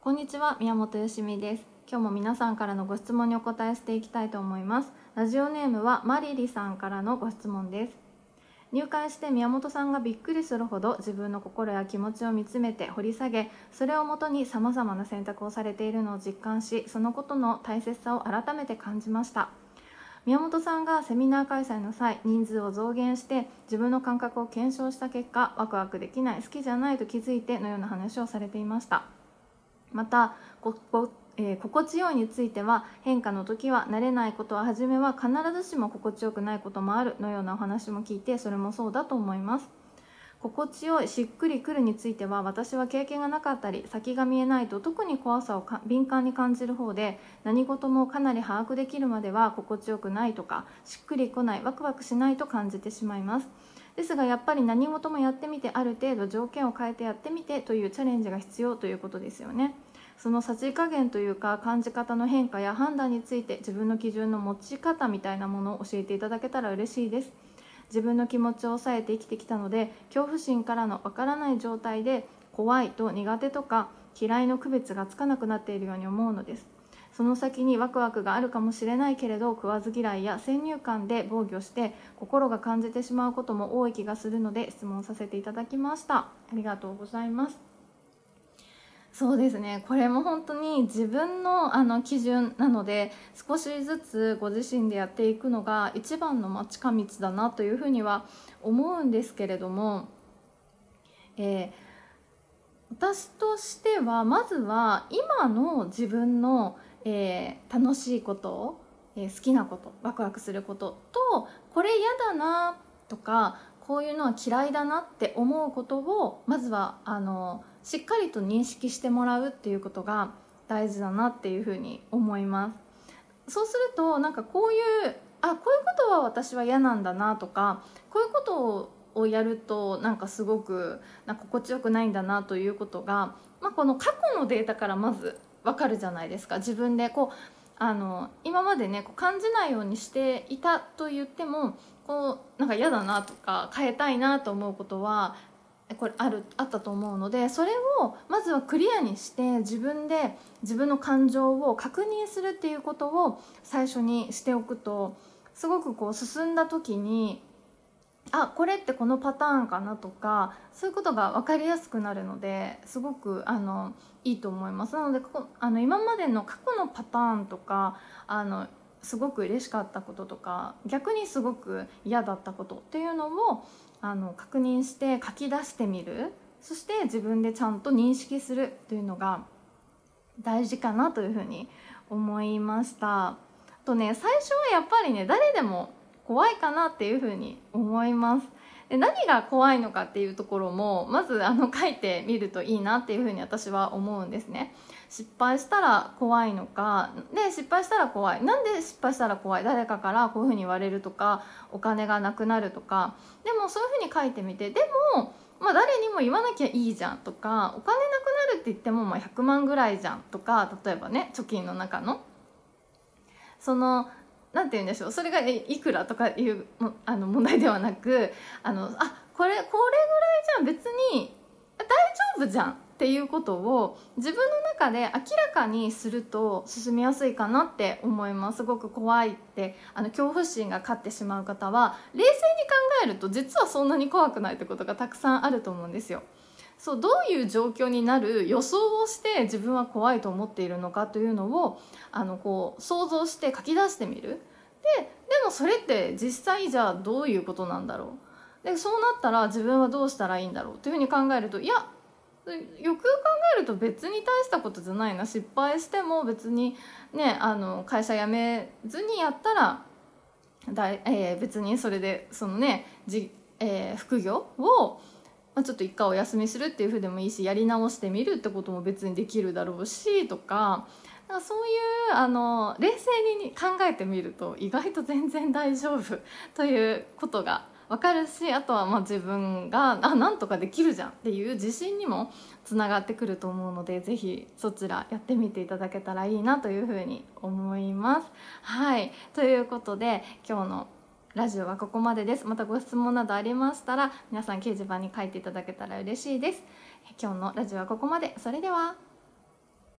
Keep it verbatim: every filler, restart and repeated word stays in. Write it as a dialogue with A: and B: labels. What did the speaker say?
A: こんにちは、宮本よしみです。今日も皆さんからのご質問にお答えしていきたいと思います。ラジオネームはマリリさんからのご質問です。入会して宮本さんがびっくりするほど自分の心や気持ちを見つめて掘り下げ、それをもとにさまざまな選択をされているのを実感し、そのことの大切さを改めて感じました。宮本さんがセミナー開催の際、人数を増減して自分の感覚を検証した結果、ワクワクできない、好きじゃないと気づいてのような話をされていました。またここ、えー、心地よいについては、変化の時は慣れないことは初めは必ずしも心地よくないこともあるのようなお話も聞いて、それもそうだと思います。心地よい、しっくりくるについては、私は経験がなかったり先が見えないと特に怖さを敏感に感じる方で、何事もかなり把握できるまでは心地よくないとか、しっくりこない、ワクワクしないと感じてしまいます。ですがやっぱり何事もやってみて、ある程度条件を変えてやってみてというチャレンジが必要ということですよね。そのさじ加減というか、感じ方の変化や判断について、自分の基準の持ち方みたいなものを教えていただけたら嬉しいです。自分の気持ちを抑えて生きてきたので、恐怖心からのわからない状態で怖いと苦手とか嫌いの区別がつかなくなっているように思うのです。その先にワクワクがあるかもしれないけれど、食わず嫌いや先入観で防御して心が感じてしまうことも多い気がするので、質問させていただきました。ありがとうございます。そうですね、これも本当に自分の、あの基準なので、少しずつご自身でやっていくのが一番の近道だなというふうには思うんですけれども、えー、私としてはまずは今の自分の、えー、楽しいこと、えー、好きなこと、ワクワクすることと、これ嫌だなとか、こういうのは嫌いだなって思うことをまずはあのしっかりと認識してもらうっていうことが大事だなっていうふうに思います。そうすると、なんかこういうあこういうことは私は嫌なんだなとか、こういうことをやるとなんかすごくなんか心地よくないんだなということが、まあ、この過去のデータからまず分かるじゃないですか。自分でこうあの今までね、こう感じないようにしていたと言っても、こうなんか嫌だなとか変えたいなと思うことはこれあるあったと思うので、それをまずはクリアにして自分で自分の感情を確認するっていうことを最初にしておくと、すごくこう進んだ時に、あこれってこのパターンかなとか、そういうことが分かりやすくなるので、すごくあのいいと思います。なのでこあの今までの過去のパターンとか、あのすごく嬉しかったこととか、逆にすごく嫌だったことっていうのをあの確認して書き出してみる。そして自分でちゃんと認識するというのが大事かなというふうに思いました。あとね、最初はやっぱりね、誰でも怖いかなっていうふうに思います。で、何が怖いのかっていうところもまずあの書いてみるといいなっていうふうに私は思うんですね。失敗したら怖いのか、で失敗したら怖い、なんで失敗したら怖い、誰かからこういうふうに言われるとか、お金がなくなるとか、でもそういうふうに書いてみて、でもまあ、誰にも言わなきゃいいじゃんとか、お金なくなるって言ってもまあひゃくまんぐらいじゃんとか、例えばね、貯金の中のそのなんて言うんでしょう、それがいくらとかいうあの問題ではなく、あのあこれこれぐらいじゃん、別に大丈夫じゃんっていうことを自分の中で明らかにすると進みやすいかなって思います。すごく怖いってあの恐怖心が勝ってしまう方は、冷静に考えると実はそんなに怖くないってことがたくさんあると思うんですよ。そう、どういう状況になる予想をして自分は怖いと思っているのかというのをあのこう想像して書き出してみる。で、でもそれって実際じゃあどういうことなんだろう、でそうなったら自分はどうしたらいいんだろうというふうに考えると、いやよくよく考えると別に大したことじゃないな、失敗しても別にね、あの会社辞めずにやったらだい、えー、別にそれでそのねじ、えー、副業をまあ、ちょっと一回お休みするっていうふうでもいいし、やり直してみるってことも別にできるだろうしとか、なんかそういうあの冷静に考えてみると意外と全然大丈夫ということが分かるし、あとはまあ自分があなんとかできるじゃんっていう自信にもつながってくると思うので、ぜひそちらやってみていただけたらいいなというふうに思います。はい、ということで今日のラジオはここまでです。またご質問などありましたら皆さん掲示板に書いていただけたら嬉しいです。今日のラジオはここまで。それでは。